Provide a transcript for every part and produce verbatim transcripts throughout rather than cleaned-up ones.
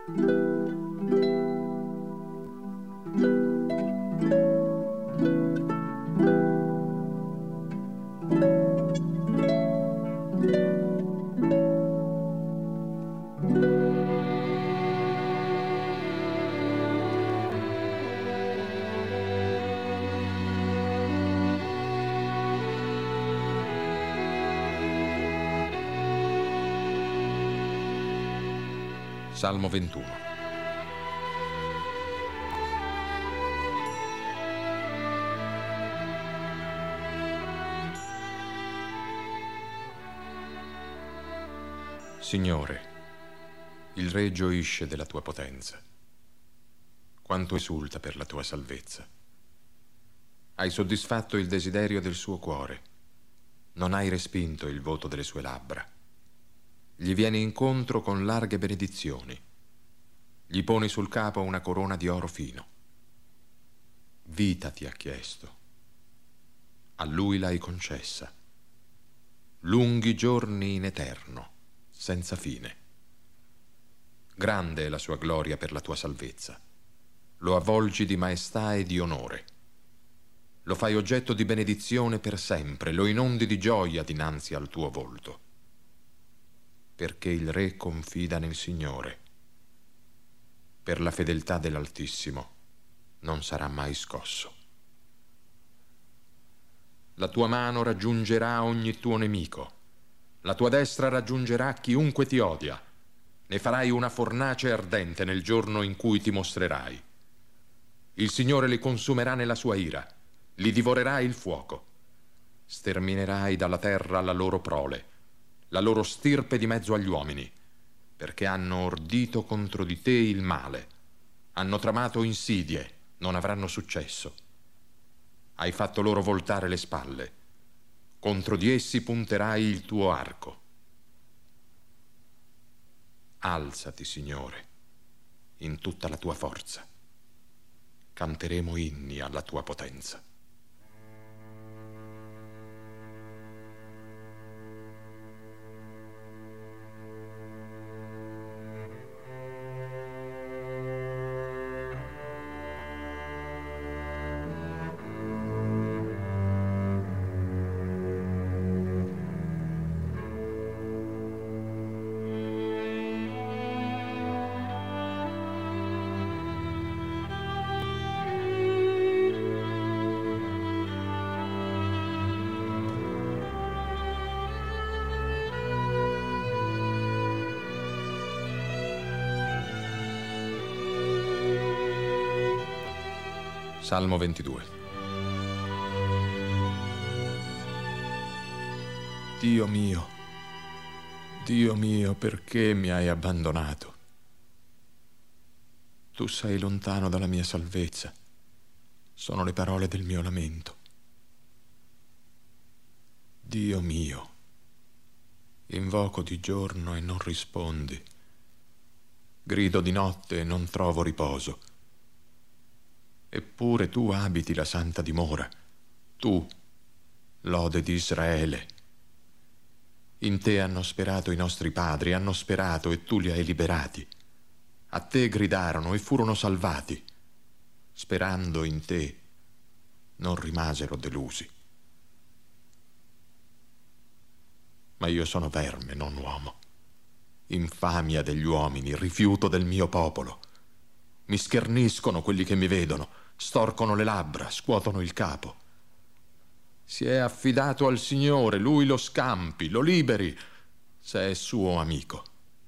Salmo ventuno. Signore, il re gioisce della tua potenza. Quanto esulta per la tua salvezza. Hai soddisfatto il desiderio del suo cuore. Non hai respinto il voto delle sue labbra. Gli vieni incontro con larghe benedizioni. Gli poni sul capo una corona di oro fino. Vita ti ha chiesto. A lui l'hai concessa. Lunghi giorni in eterno, senza fine. Grande è la sua gloria per la tua salvezza. Lo avvolgi di maestà e di onore. Lo fai oggetto di benedizione per sempre, lo inondi di gioia dinanzi al tuo volto. Perché il re confida nel Signore. Per la fedeltà dell'Altissimo non sarà mai scosso. La tua mano raggiungerà ogni tuo nemico. La tua destra raggiungerà chiunque ti odia. Ne farai una fornace ardente nel giorno in cui ti mostrerai. Il Signore li consumerà nella sua ira. Li divorerà il fuoco. Sterminerai dalla terra la loro prole, la loro stirpe di mezzo agli uomini, perché hanno ordito contro di te il male, hanno tramato insidie, non avranno successo. Hai fatto loro voltare le spalle, contro di essi punterai il tuo arco. Alzati, Signore, in tutta la tua forza. Canteremo inni alla tua potenza. Salmo ventidue. Dio mio, Dio mio, perché mi hai abbandonato? Tu sei lontano dalla mia salvezza. Sono le parole del mio lamento. Dio mio, invoco di giorno e non rispondi. Grido di notte e non trovo riposo. Eppure tu abiti la santa dimora, tu, lode di Israele. In te hanno sperato i nostri padri, hanno sperato e tu li hai liberati. A te gridarono e furono salvati. Sperando in te, non rimasero delusi. Ma io sono verme, non uomo. Infamia degli uomini, rifiuto del mio popolo. Mi scherniscono quelli che mi vedono. Storcono le labbra, scuotono il capo. Si è affidato al Signore, Lui lo scampi, lo liberi, se è suo amico.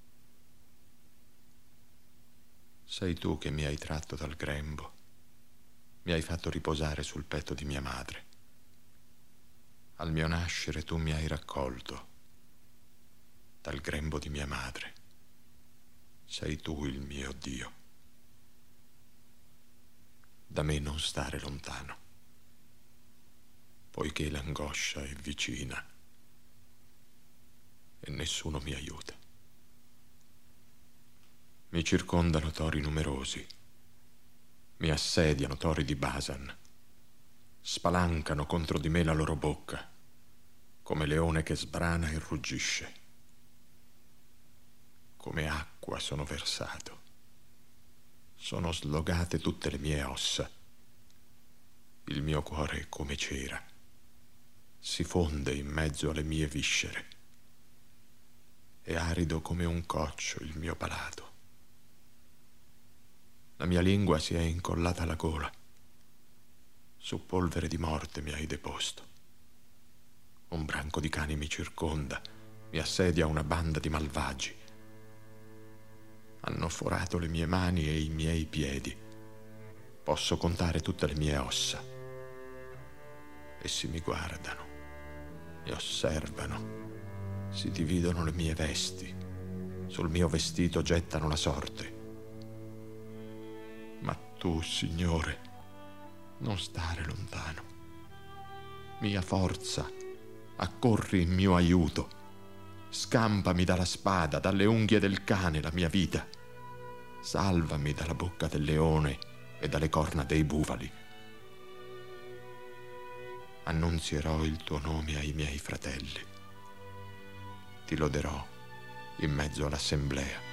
Sei tu che mi hai tratto dal grembo, mi hai fatto riposare sul petto di mia madre. Al mio nascere tu mi hai raccolto dal grembo di mia madre. Sei tu il mio Dio. Da me non stare lontano, poiché l'angoscia è vicina e nessuno mi aiuta. Mi circondano tori numerosi, mi assediano tori di Basan, spalancano contro di me la loro bocca, come leone che sbrana e ruggisce. Come acqua sono versato, Sono slogate tutte le mie ossa. Il mio cuore è come cera. Si fonde in mezzo alle mie viscere. È arido come un coccio il mio palato. La mia lingua si è incollata alla gola. Su polvere di morte mi hai deposto. Un branco di cani mi circonda, mi assedia una banda di malvagi. Hanno forato le mie mani e i miei piedi. Posso contare tutte le mie ossa. Essi mi guardano, mi osservano, si dividono le mie vesti, sul mio vestito gettano la sorte. Ma tu, Signore, non stare lontano. Mia forza, accorri in mio aiuto. Scampami dalla spada, dalle unghie del cane la mia vita. Salvami dalla bocca del leone e dalle corna dei bufali. Annunzierò il tuo nome ai miei fratelli. Ti loderò in mezzo all'assemblea.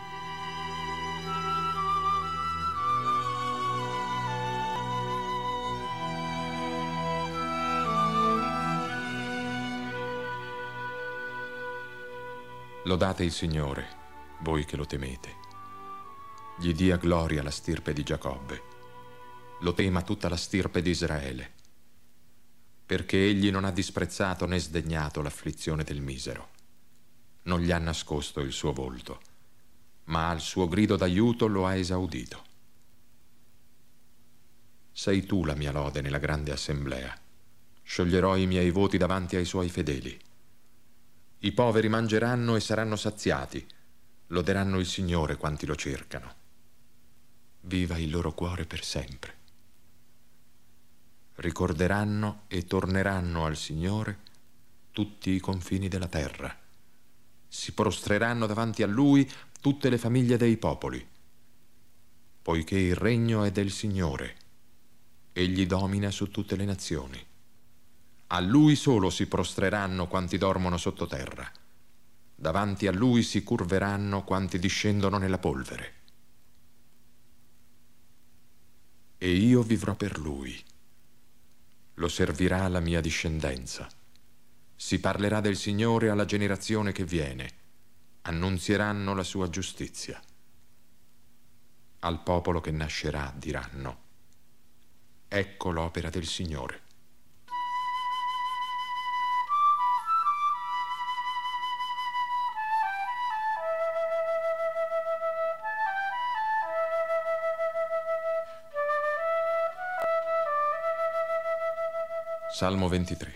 Lodate il Signore, voi che lo temete. Gli dia gloria la stirpe di Giacobbe. Lo tema tutta la stirpe di Israele. Perché egli non ha disprezzato né sdegnato l'afflizione del misero. Non gli ha nascosto il suo volto, ma al suo grido d'aiuto lo ha esaudito. Sei tu la mia lode nella grande assemblea. Scioglierò i miei voti davanti ai suoi fedeli. I poveri mangeranno e saranno saziati, loderanno il Signore quanti lo cercano. Viva il loro cuore per sempre. Ricorderanno e torneranno al Signore tutti i confini della terra. Si prostreranno davanti a Lui tutte le famiglie dei popoli. Poiché il regno è del Signore, Egli domina su tutte le nazioni. A Lui solo si prostreranno quanti dormono sottoterra. Davanti a Lui si curveranno quanti discendono nella polvere. E io vivrò per Lui. Lo servirà la mia discendenza. Si parlerà del Signore alla generazione che viene. Annunzieranno la sua giustizia. Al popolo che nascerà diranno: ecco l'opera del Signore. Salmo ventitré.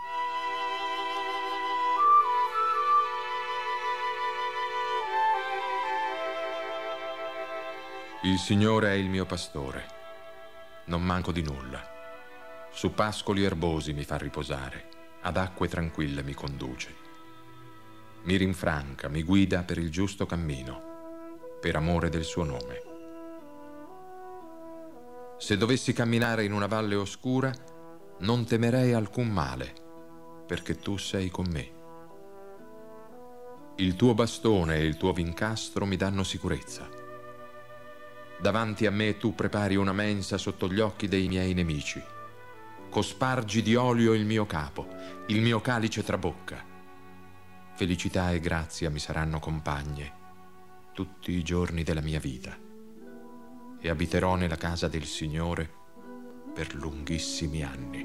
Il Signore è il mio pastore, non manco di nulla. Su pascoli erbosi mi fa riposare, ad acque tranquille mi conduce. Mi rinfranca, mi guida per il giusto cammino, per amore del suo nome. Se dovessi camminare in una valle oscura, non temerei alcun male, perché tu sei con me. Il tuo bastone e il tuo vincastro mi danno sicurezza. Davanti a me tu prepari una mensa sotto gli occhi dei miei nemici. Cospargi di olio il mio capo, il mio calice trabocca. Felicità e grazia mi saranno compagne tutti i giorni della mia vita, e abiterò nella casa del Signore per lunghissimi anni.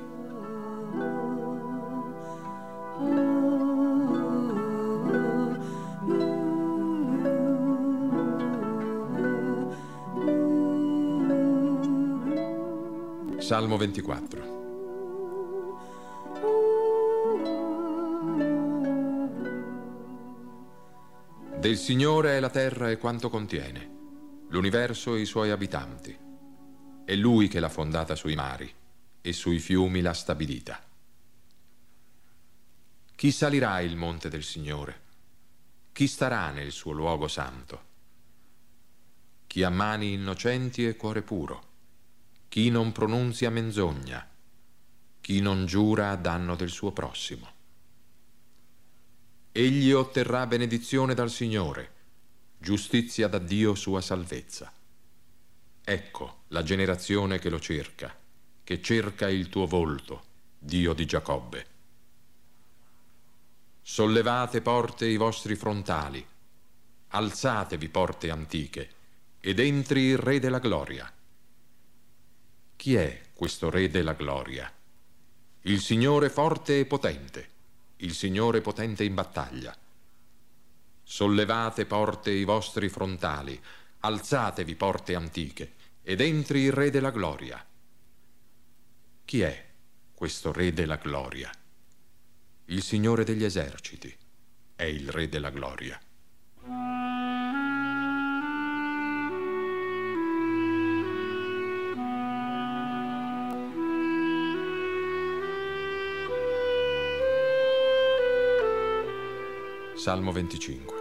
Salmo ventiquattro. Del Signore è la terra e quanto contiene, l'universo e i suoi abitanti. È Lui che l'ha fondata sui mari e sui fiumi l'ha stabilita. Chi salirà il monte del Signore? Chi starà nel suo luogo santo? Chi ha mani innocenti e cuore puro, chi non pronunzia menzogna, chi non giura a danno del suo prossimo. Egli otterrà benedizione dal Signore, giustizia da Dio sua salvezza. Ecco la generazione che lo cerca, che cerca il tuo volto, Dio di Giacobbe. Sollevate porte i vostri frontali, alzatevi porte antiche, ed entri il Re della Gloria. Chi è questo Re della Gloria? Il Signore forte e potente, il Signore potente in battaglia. Sollevate porte i vostri frontali, alzatevi porte antiche, ed entri il Re della Gloria. Chi è questo Re della Gloria? Il Signore degli eserciti è il Re della Gloria. Salmo venticinque.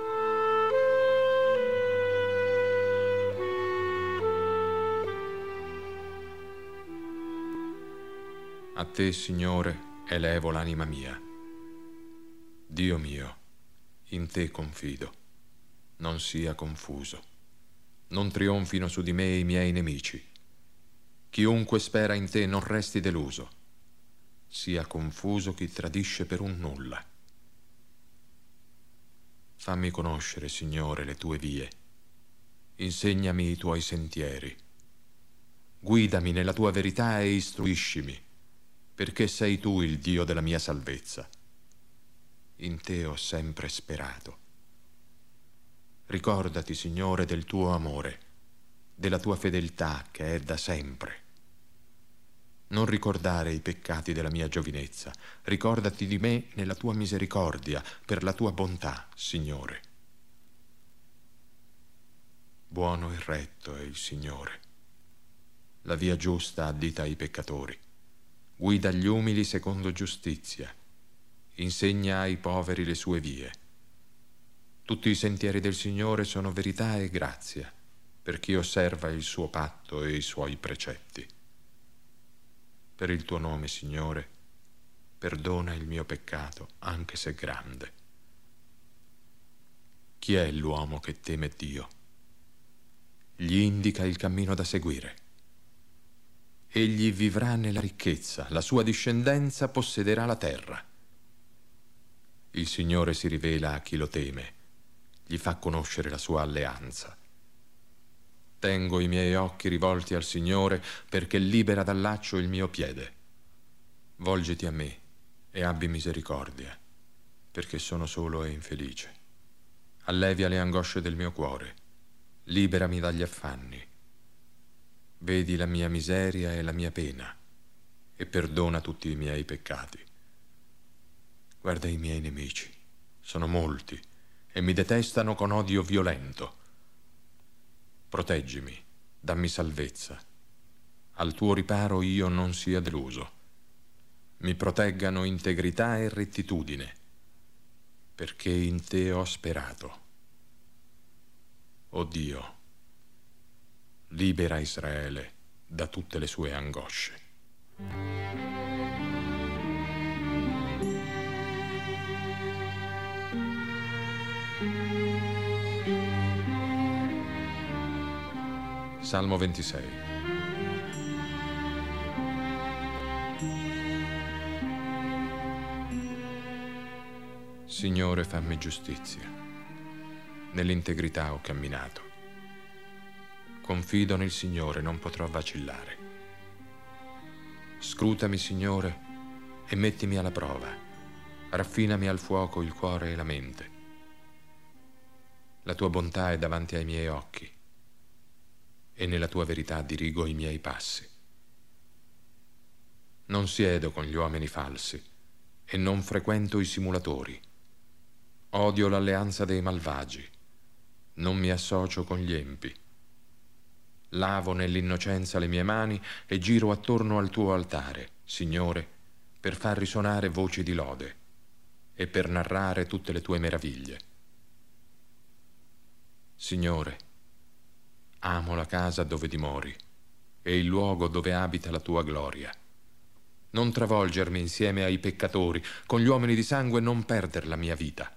A te, Signore, elevo l'anima mia. Dio mio, in te confido, non sia confuso. Non trionfino su di me i miei nemici. Chiunque spera in te non resti deluso. Sia confuso chi tradisce per un nulla. Fammi conoscere, Signore, le tue vie. Insegnami i tuoi sentieri. Guidami nella tua verità e istruiscimi, perché sei tu il Dio della mia salvezza. In te ho sempre sperato. Ricordati, Signore, del tuo amore, della tua fedeltà che è da sempre. Non ricordare i peccati della mia giovinezza. Ricordati di me nella tua misericordia, per la tua bontà, Signore. Buono e retto è il Signore. La via giusta addita ai peccatori. Guida gli umili secondo giustizia. Insegna ai poveri le sue vie. Tutti i sentieri del Signore sono verità e grazia, per chi osserva il suo patto e i suoi precetti. Per il tuo nome, Signore, perdona il mio peccato, anche se grande. Chi è l'uomo che teme Dio? Gli indica il cammino da seguire. Egli vivrà nella ricchezza, la sua discendenza possederà la terra. Il Signore si rivela a chi lo teme, gli fa conoscere la sua alleanza. Tengo i miei occhi rivolti al Signore, perché libera dal laccio il mio piede. Volgiti a me e abbi misericordia, perché sono solo e infelice. Allevia le angosce del mio cuore, liberami dagli affanni. Vedi la mia miseria e la mia pena, e perdona tutti i miei peccati. Guarda i miei nemici, sono molti, e mi detestano con odio violento. Proteggimi, dammi salvezza. Al tuo riparo io non sia deluso. Mi proteggano integrità e rettitudine, perché in te ho sperato. O Dio, libera Israele da tutte le sue angosce. Salmo ventisei. Signore, fammi giustizia. Nell'integrità ho camminato. Confido nel Signore, non potrò vacillare. Scrutami, Signore, e mettimi alla prova. Raffinami al fuoco il cuore e la mente. La tua bontà è davanti ai miei occhi, e nella tua verità dirigo i miei passi. Non siedo con gli uomini falsi e non frequento i simulatori. Odio l'alleanza dei malvagi, non mi associo con gli empi. Lavo nell'innocenza le mie mani e giro attorno al tuo altare, Signore, per far risuonare voci di lode e per narrare tutte le tue meraviglie. Signore, amo la casa dove dimori e il luogo dove abita la tua gloria. Non travolgermi insieme ai peccatori, con gli uomini di sangue non perder la mia vita,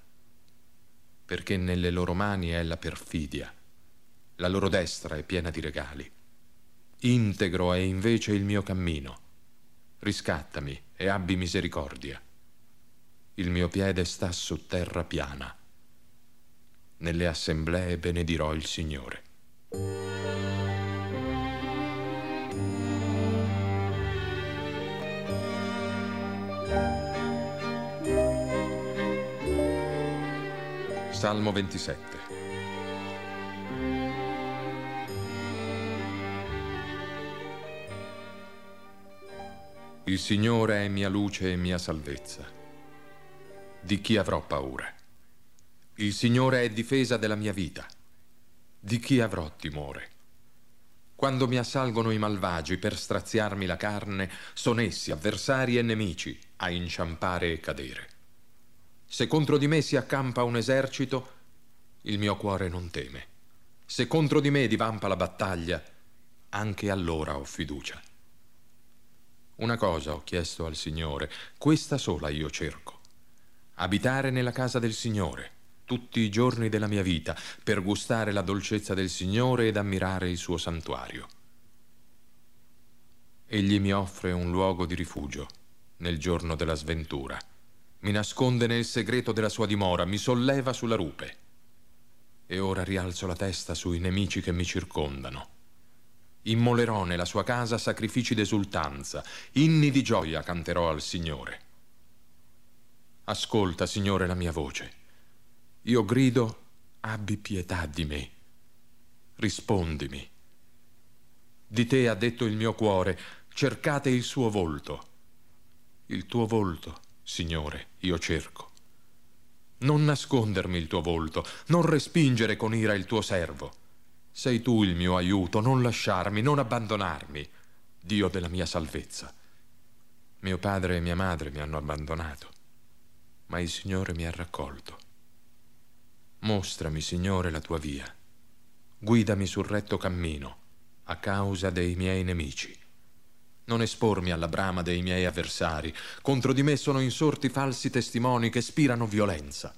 perché nelle loro mani è la perfidia, la loro destra è piena di regali. Integro è invece il mio cammino. Riscattami e abbi misericordia. Il mio piede sta su terra piana. Nelle assemblee benedirò il Signore. Salmo ventisette. Il Signore è mia luce e mia salvezza. Di chi avrò paura? Il Signore è difesa della mia vita. Di chi avrò timore? Quando mi assalgono i malvagi per straziarmi la carne, sono essi, avversari e nemici, a inciampare e cadere. Se contro di me si accampa un esercito, il mio cuore non teme. Se contro di me divampa la battaglia, anche allora ho fiducia. Una cosa ho chiesto al Signore, questa sola io cerco: abitare nella casa del Signore tutti i giorni della mia vita, per gustare la dolcezza del Signore ed ammirare il suo santuario. Egli mi offre un luogo di rifugio nel giorno della sventura. Mi nasconde nel segreto della sua dimora, mi solleva sulla rupe. E ora rialzo la testa sui nemici che mi circondano. Immolerò nella sua casa sacrifici d'esultanza, inni di gioia canterò al Signore. Ascolta, Signore, la mia voce. Io grido, abbi pietà di me. Rispondimi. Di te ha detto il mio cuore, cercate il suo volto. Il tuo volto, Signore, io cerco. Non nascondermi il tuo volto, non respingere con ira il tuo servo. Sei tu il mio aiuto, non lasciarmi, non abbandonarmi, Dio della mia salvezza. Mio padre e mia madre mi hanno abbandonato, ma il Signore mi ha raccolto. Mostrami, Signore, la tua via. Guidami sul retto cammino, a causa dei miei nemici. Non espormi alla brama dei miei avversari. Contro di me sono insorti falsi testimoni che spirano violenza.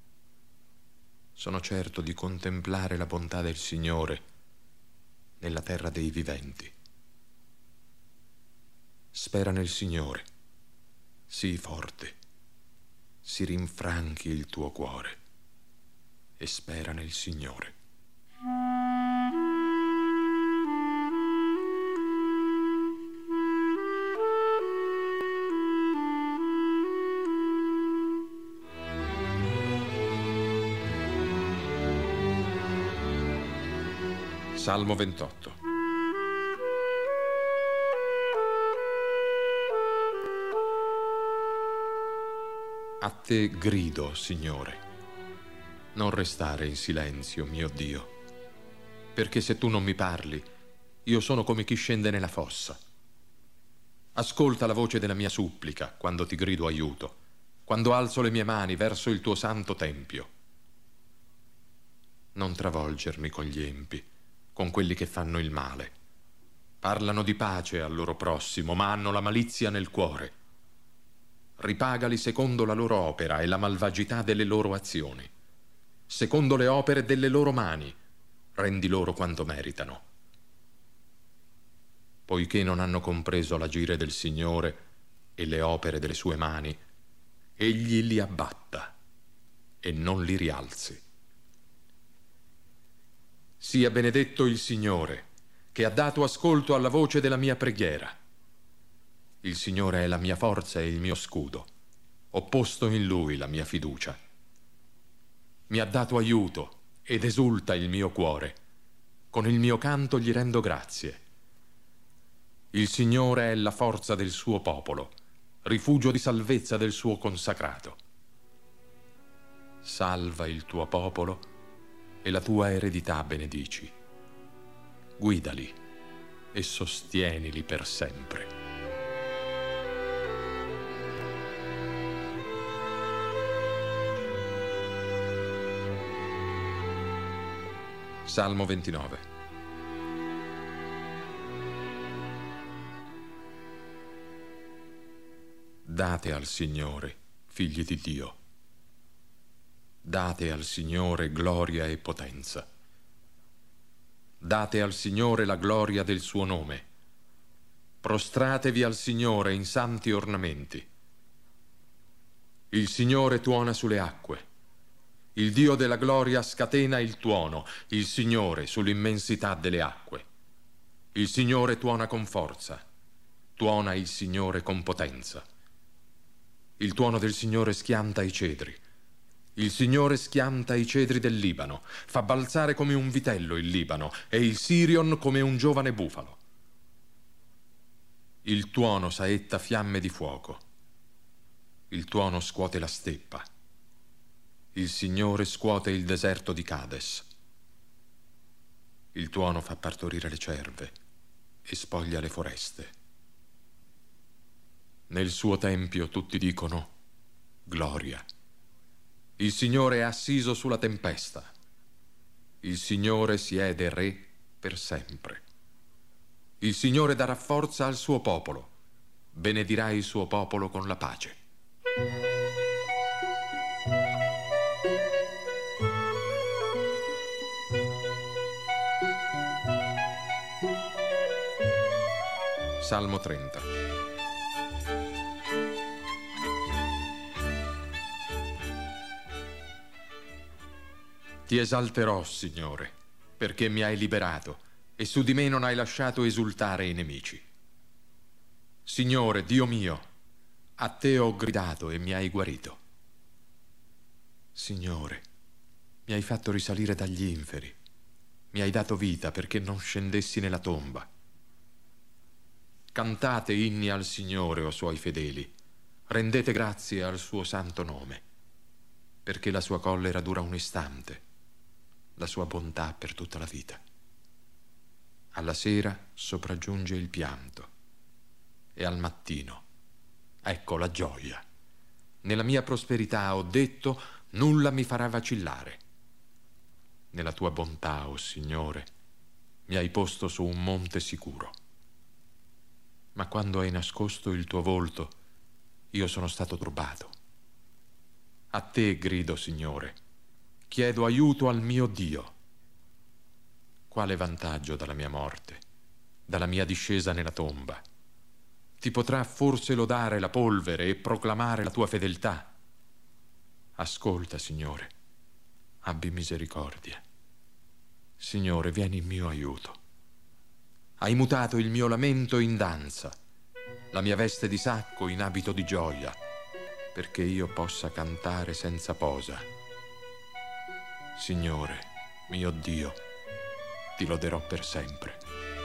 Sono certo di contemplare la bontà del Signore nella terra dei viventi. Spera nel Signore, sii forte, si rinfranchi il tuo cuore e spera nel Signore. Salmo ventotto. A te grido, Signore. Non restare in silenzio, mio Dio, perché se tu non mi parli, io sono come chi scende nella fossa. Ascolta la voce della mia supplica quando ti grido aiuto, quando alzo le mie mani verso il tuo santo tempio. Non travolgermi con gli empi, con quelli che fanno il male. Parlano di pace al loro prossimo, ma hanno la malizia nel cuore. Ripagali secondo la loro opera e la malvagità delle loro azioni. Secondo le opere delle loro mani, rendi loro quanto meritano. Poiché non hanno compreso l'agire del Signore e le opere delle sue mani, egli li abbatta e non li rialzi. Sia benedetto il Signore, che ha dato ascolto alla voce della mia preghiera. Il Signore è la mia forza e il mio scudo. Ho posto in Lui la mia fiducia. Mi ha dato aiuto ed esulta il mio cuore. Con il mio canto gli rendo grazie. Il Signore è la forza del suo popolo, rifugio di salvezza del suo consacrato. Salva il tuo popolo e la tua eredità benedici. Guidali e sostienili per sempre. Salmo ventinove. Date al Signore, figli di Dio. Date al Signore gloria e potenza. Date al Signore la gloria del suo nome. Prostratevi al Signore in santi ornamenti. Il Signore tuona sulle acque. Il Dio della gloria scatena il tuono, il Signore sull'immensità delle acque. Il Signore tuona con forza, tuona il Signore con potenza. Il tuono del Signore schianta i cedri. Il Signore schianta i cedri del Libano, fa balzare come un vitello il Libano e il Sirion come un giovane bufalo. Il tuono saetta fiamme di fuoco. Il tuono scuote la steppa. Il Signore scuote il deserto di Cades. Il tuono fa partorire le cerve e spoglia le foreste. Nel suo tempio tutti dicono gloria. Il Signore è assiso sulla tempesta. Il Signore siede re per sempre. Il Signore darà forza al suo popolo. Benedirà il suo popolo con la pace. Salmo trenta. Ti esalterò, Signore, perché mi hai liberato e su di me non hai lasciato esultare i nemici. Signore, Dio mio, a te ho gridato e mi hai guarito. Signore, mi hai fatto risalire dagli inferi, mi hai dato vita perché non scendessi nella tomba. Cantate inni al Signore, o suoi fedeli, rendete grazie al suo santo nome, perché la sua collera dura un istante, la sua bontà per tutta la vita. Alla sera sopraggiunge il pianto e al mattino ecco la gioia. Nella mia prosperità ho detto, nulla mi farà vacillare. Nella tua bontà, o Signore, mi hai posto su un monte sicuro. Ma quando hai nascosto il tuo volto, io sono stato turbato. A te grido, Signore, chiedo aiuto al mio Dio. Quale vantaggio dalla mia morte, dalla mia discesa nella tomba? Ti potrà forse lodare la polvere e proclamare la tua fedeltà? Ascolta, Signore, abbi misericordia. Signore, vieni in mio aiuto. Hai mutato il mio lamento in danza, la mia veste di sacco in abito di gioia, perché io possa cantare senza posa. Signore, mio Dio, ti loderò per sempre.